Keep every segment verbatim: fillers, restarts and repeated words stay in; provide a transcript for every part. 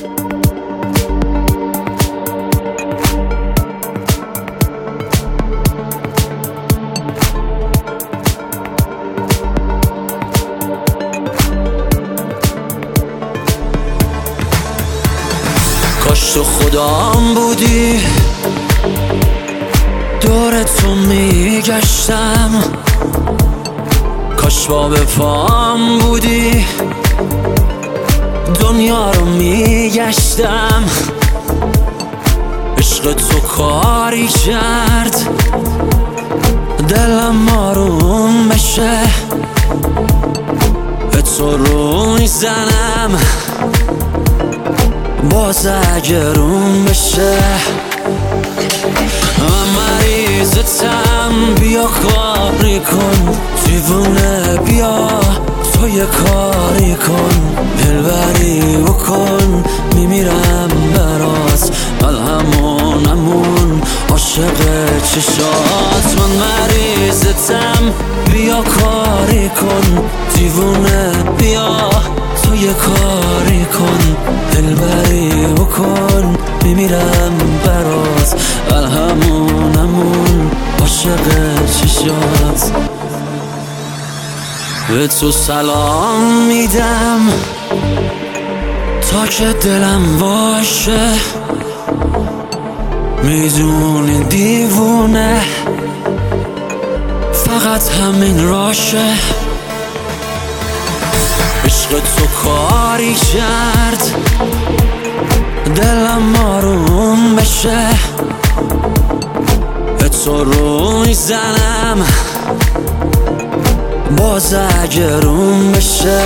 کاش تو خدام بودی، دور تو میگشتم. کاش با به پام بودی، دنیا رو میگشتم. عشق تو کاری کرد دلم آروم بشه، به تو رو میزنم باز اگه روم بشه. من مریضتم، بیا کاری کن، دیوونه بیا تو یه کاری کن، دلبری بکن، میمیرم برات، ملهمونمون عاشق چشات. من مریضتم، بیا کاری کن، دیوونه بیا تو یه کاری کن، دلبری بکن، میمیرم برات، ملهمونمون عاشق چشات. به تو سلام میدم تا که دلم باشه، میدونی دیوونه فقط همین راشه. عشق تو کاری کرد دلم آروم بشه، به تو رو میزنم باز اگه روم بشه.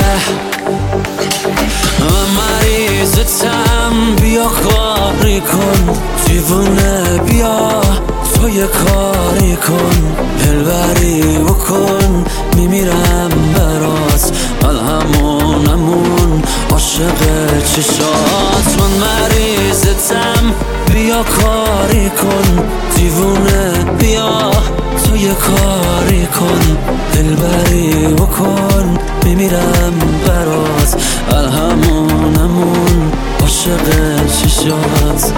من مریضتم، بیا کاری کن، دیوونه بیا تو یه کاری کن، دلبری بکن، میمیرم برات، ملهمونمون عاشق چشات. من مریضتم، بیا کاری کن، دیوونه بیا تو یه کاری کن، دلبری بکن، میمیرم برات، ملهمونمون عاشق چشات.